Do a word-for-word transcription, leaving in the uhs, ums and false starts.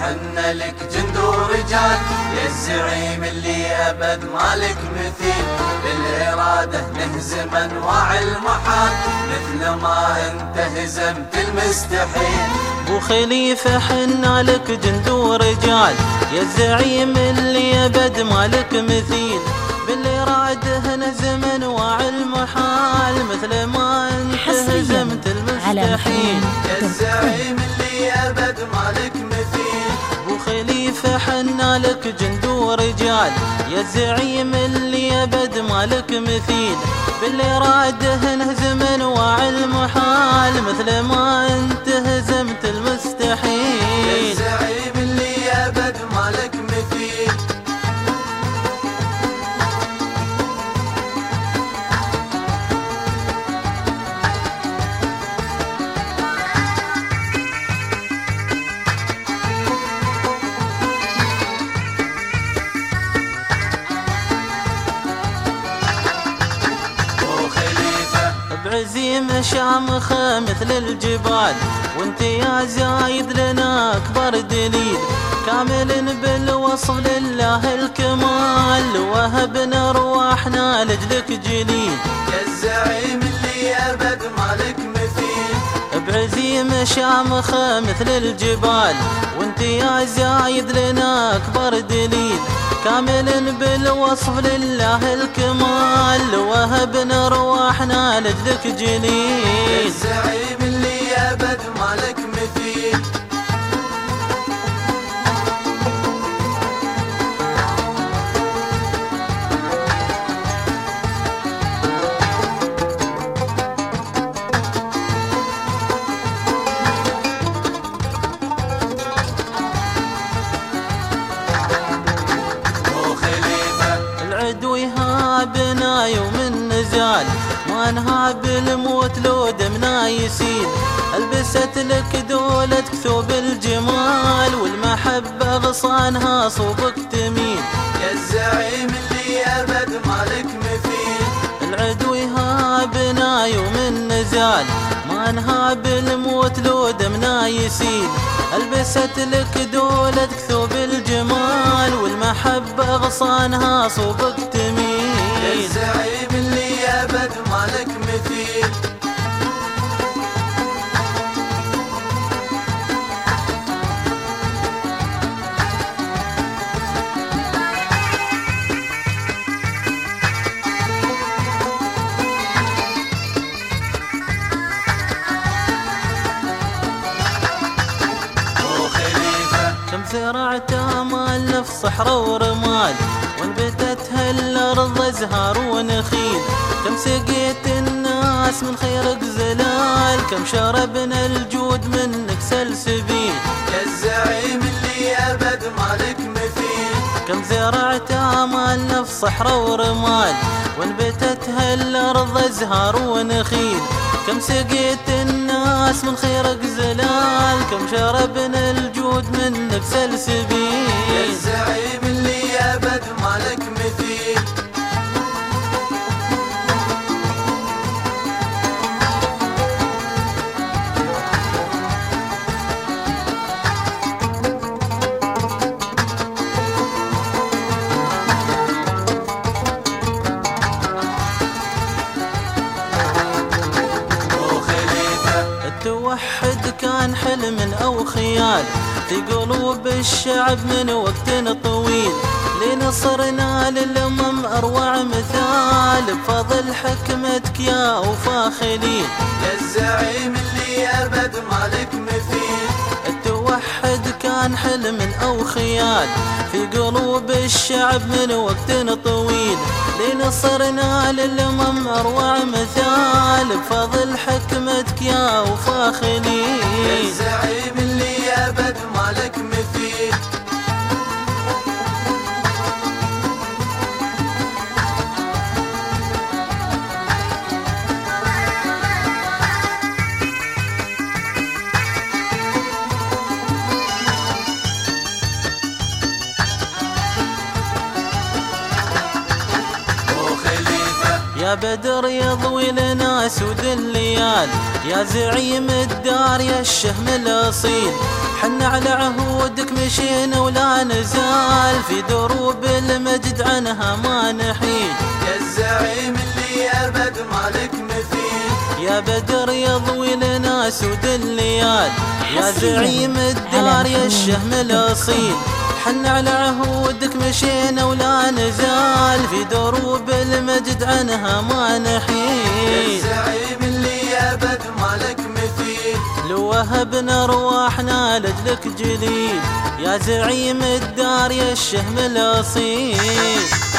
حنا لك جند ورجال، يا الزعيم اللي أبد مالك مثيل، بالإرادة نهزم أنواع المحال، مثل ما أنت هزمت المستحيل. بو خليفة حنا لك جند ورجال، يا الزعيم اللي أبد مالك مثيل، بالإرادة نهزم أنواع المحال، مثل ما أنت هزمت المستحيل. يا الزعيم اللي أبد مالك مثيل، بو خليفة حنا لك جند ورجال، يا الزعيم اللي أبد مالك مثيل، بالإرادة نهزم أنواع المحال، مثل ما أنت هزمت المستحيل. يا الزعيم اللي أبد مالك مثيل. بعزيمة شامخة مثل الجبال، وانت يا زايد لنا أكبر دليل، كامل بالوصف لله الكمال، وهبنا أرواحنا لأجلك جليل. يا الزعيم اللي أبد مالك مثيل. بعزيمة شامخة مثل الجبال، وانت يا زايد لنا أكبر دليل، كامل بالوصف لله الكمال، وهبنا أرواحنا لأجلك جليل. الزعيم اللي أبد مالك مثيل. العدو يهابنا يوم النزال، ما نهاب الموت لو دمنا يسيل، البست لك دولتك ثوب الجمال، والمحبة غصانها صوبك تميل. يا الزعيم اللي أبد مالك مثيل. العدو يهابنا يوم النزال، ما نهاب الموت لو دمنا يسيل، البست لك دولتك ثوب الجمال، والمحبة غصانها صوبك تميل. يا الزعيم اللي أبد مالك مثيل. زرعت آمالنا في صحراء ورمال، وانبتتها الأرض أزهار ونخيل، كم سقيت الناس من خيرك زلال، كم شربنا الجود منك سلسبيل. يا الزعيم اللي أبد مالك مثيل. كم زرعت آمالنا في صحراء ورمال، وانبتتها الأرض أزهار ونخيل، كم سقيت الناس من خيرك زلال، كم شربنا الجود منك سلسبيل. يا الزعيم اللي أبد مالك مثيل. التوحد كان حلم أو خيال في قلوب الشعب من وقت طويل، لنصرنا للأمم أروع مثال، بفضل حكمتك يا أوفى خليل. يا الزعيم اللي أبد مالك مثيل. التوحد كان حلم أو خيال في قلوب الشعب من وقت طويل، لنصرنا للأمم أروع مثال، بفضل حكمتك يا أوفى خليل. يا الزعيم اللي أبد مالك مثيل. يا بدر يضوي لنا سود الليال، يا زعيم الدار يا الشهم الاصيل، حنا على عهودك مشينا ولا نزال، في دروب المجد عنها ما نحيل. يا الزعيم اللي ابد مالك مثيل، يا بدر يضوي لنا سود الليال، يا زعيم الدار يا الشهم الاصيل، حنا على عهودك مشينا ولا نزال، في دروب المجد عنها ما نحيل. يا الزعيم اللي ابد مالك مثيل، لو وهبنا ارواحنا لاجلك جليل، يا زعيم الدار يا الشهم الاصيل.